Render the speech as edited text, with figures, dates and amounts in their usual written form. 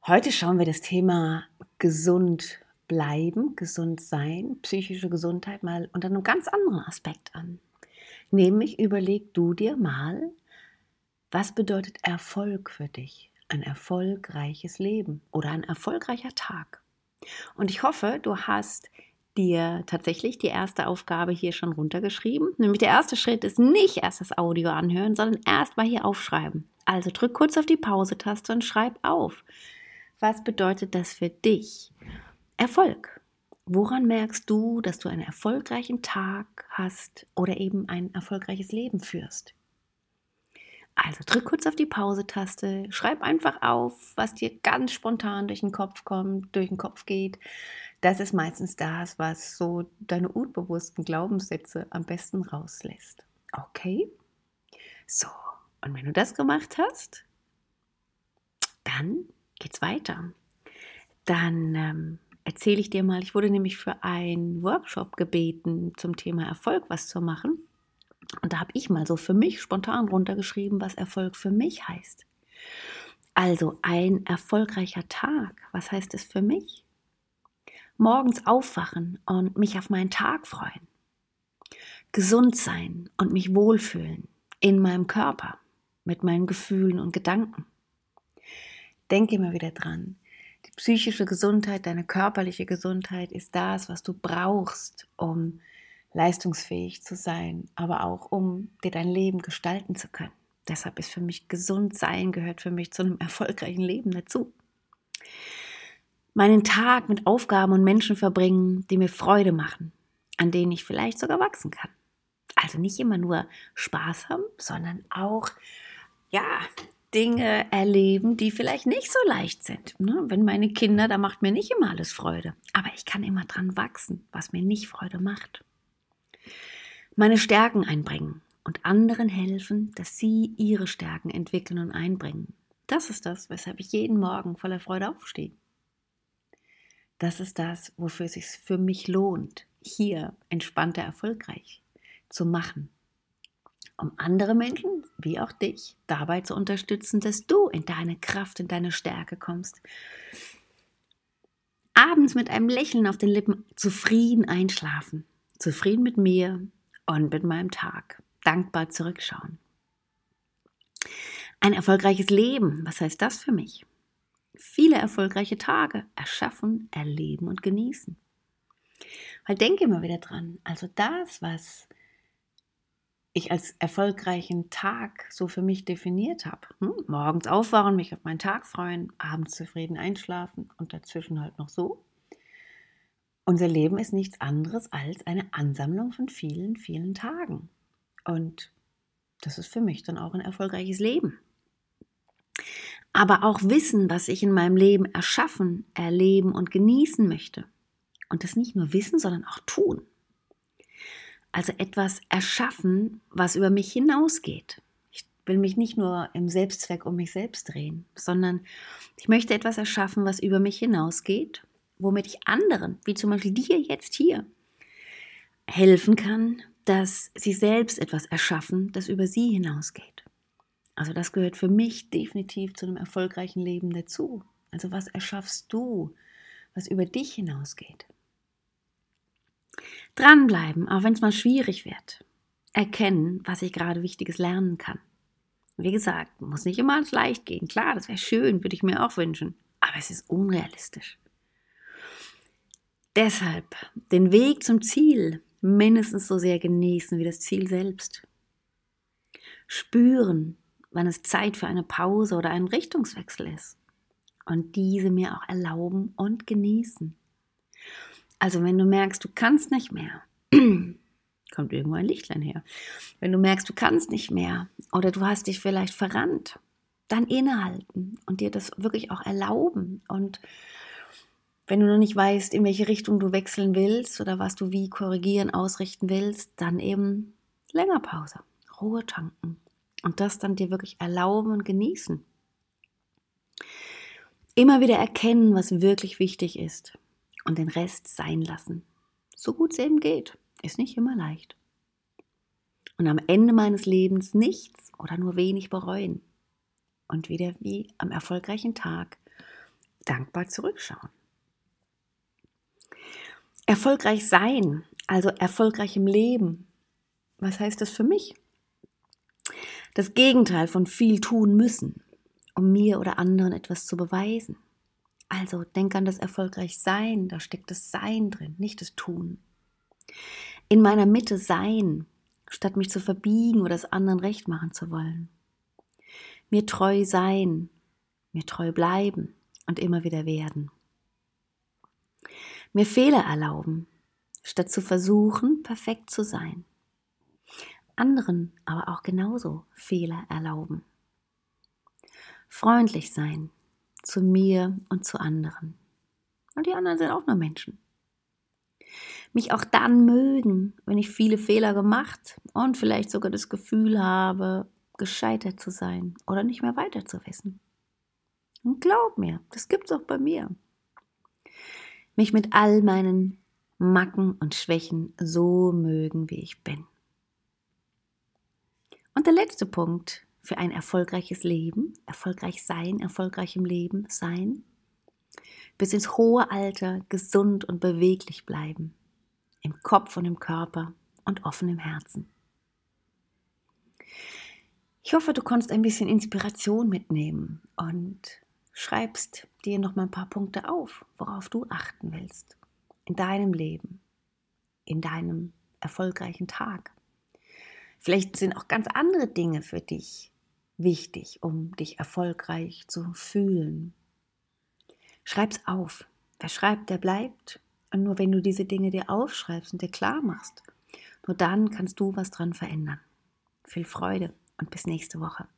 Heute schauen wir das Thema gesund bleiben, gesund sein, psychische Gesundheit mal unter einem ganz anderen Aspekt an. Nämlich überleg du dir mal, was bedeutet Erfolg für dich? Ein erfolgreiches Leben oder ein erfolgreicher Tag. Und ich hoffe, du hast dir tatsächlich die erste Aufgabe hier schon runtergeschrieben. Nämlich der erste Schritt ist nicht erst das Audio anhören, sondern erst mal hier aufschreiben. Also drück kurz auf die Pause-Taste und schreib auf. Was bedeutet das für dich? Erfolg. Woran merkst du, dass du einen erfolgreichen Tag hast oder eben ein erfolgreiches Leben führst? Also drück kurz auf die Pause-Taste, schreib einfach auf, was dir ganz spontan durch den Kopf kommt, durch den Kopf geht. Das ist meistens das, was so deine unbewussten Glaubenssätze am besten rauslässt. Okay? So, und wenn du das gemacht hast, dann geht's weiter. Dann erzähle ich dir mal, ich wurde nämlich für einen Workshop gebeten, zum Thema Erfolg was zu machen. Und da habe ich mal so für mich spontan runtergeschrieben, was Erfolg für mich heißt. Also ein erfolgreicher Tag, was heißt es für mich? Morgens aufwachen und mich auf meinen Tag freuen. Gesund sein und mich wohlfühlen in meinem Körper, mit meinen Gefühlen und Gedanken. Denke immer wieder dran. Die psychische Gesundheit, deine körperliche Gesundheit ist das, was du brauchst, um leistungsfähig zu sein, aber auch um dir dein Leben gestalten zu können. Deshalb ist für mich gesund sein, gehört für mich zu einem erfolgreichen Leben dazu. Meinen Tag mit Aufgaben und Menschen verbringen, die mir Freude machen, an denen ich vielleicht sogar wachsen kann. Also nicht immer nur Spaß haben, sondern auch, Dinge erleben, die vielleicht nicht so leicht sind. Wenn meine Kinder, da macht mir nicht immer alles Freude. Aber ich kann immer dran wachsen, was mir nicht Freude macht. Meine Stärken einbringen und anderen helfen, dass sie ihre Stärken entwickeln und einbringen. Das ist das, weshalb ich jeden Morgen voller Freude aufstehe. Das ist das, wofür es sich für mich lohnt, hier entspannter erfolgreich zu machen. Um andere Menschen, wie auch dich, dabei zu unterstützen, dass du in deine Kraft, in deine Stärke kommst. Abends mit einem Lächeln auf den Lippen zufrieden einschlafen, zufrieden mit mir und mit meinem Tag, dankbar zurückschauen. Ein erfolgreiches Leben, was heißt das für mich? Viele erfolgreiche Tage erschaffen, erleben und genießen. Weil denke immer wieder dran, also das, was ich als erfolgreichen Tag so für mich definiert habe. Morgens aufwachen, mich auf meinen Tag freuen, abends zufrieden einschlafen und dazwischen halt noch so. Unser Leben ist nichts anderes als eine Ansammlung von vielen, vielen Tagen. Und das ist für mich dann auch ein erfolgreiches Leben. Aber auch wissen, was ich in meinem Leben erschaffen, erleben und genießen möchte. Und das nicht nur wissen, sondern auch tun. Also etwas erschaffen, was über mich hinausgeht. Ich will mich nicht nur im Selbstzweck um mich selbst drehen, sondern ich möchte etwas erschaffen, was über mich hinausgeht, womit ich anderen, wie zum Beispiel dir jetzt hier, helfen kann, dass sie selbst etwas erschaffen, das über sie hinausgeht. Also das gehört für mich definitiv zu einem erfolgreichen Leben dazu. Also was erschaffst du, was über dich hinausgeht? Dranbleiben, auch wenn es mal schwierig wird. Erkennen, was ich gerade Wichtiges lernen kann. Wie gesagt, muss nicht immer alles leicht gehen. Klar, das wäre schön, würde ich mir auch wünschen. Aber es ist unrealistisch. Deshalb den Weg zum Ziel mindestens so sehr genießen wie das Ziel selbst. Spüren, wann es Zeit für eine Pause oder einen Richtungswechsel ist. Und diese mir auch erlauben und genießen. Also wenn du merkst, du kannst nicht mehr, kommt irgendwo ein Lichtlein her. Wenn du merkst, du kannst nicht mehr oder du hast dich vielleicht verrannt, dann innehalten und dir das wirklich auch erlauben. Und wenn du noch nicht weißt, in welche Richtung du wechseln willst oder was du wie korrigieren, ausrichten willst, dann eben länger Pause, Ruhe tanken und das dann dir wirklich erlauben und genießen. Immer wieder erkennen, was wirklich wichtig ist und den Rest sein lassen. So gut es eben geht. Ist nicht immer leicht. Und am Ende meines Lebens nichts oder nur wenig bereuen. Und wieder wie am erfolgreichen Tag dankbar zurückschauen. Erfolgreich sein, also erfolgreich im Leben. Was heißt das für mich? Das Gegenteil von viel tun müssen, um mir oder anderen etwas zu beweisen. Also denk an das erfolgreich Sein, da steckt das Sein drin, nicht das Tun. In meiner Mitte sein, statt mich zu verbiegen oder es anderen recht machen zu wollen. Mir treu sein, mir treu bleiben und immer wieder werden. Mir Fehler erlauben, statt zu versuchen, perfekt zu sein. Anderen aber auch genauso Fehler erlauben. Freundlich sein zu mir und zu anderen. Und die anderen sind auch nur Menschen. Mich auch dann mögen, wenn ich viele Fehler gemacht und vielleicht sogar das Gefühl habe, gescheitert zu sein oder nicht mehr weiter zu wissen. Und glaub mir, das gibt's auch bei mir. Mich mit all meinen Macken und Schwächen so mögen, wie ich bin. Und der letzte Punkt für ein erfolgreiches Leben, erfolgreich sein, erfolgreich im Leben sein, bis ins hohe Alter gesund und beweglich bleiben, im Kopf und im Körper und offen im Herzen. Ich hoffe, du konntest ein bisschen Inspiration mitnehmen und schreibst dir noch mal ein paar Punkte auf, worauf du achten willst in deinem Leben, in deinem erfolgreichen Tag. Vielleicht sind auch ganz andere Dinge für dich wichtig, um dich erfolgreich zu fühlen. Schreib's auf. Wer schreibt, der bleibt. Und nur wenn du diese Dinge dir aufschreibst und dir klar machst, nur dann kannst du was dran verändern. Viel Freude und bis nächste Woche.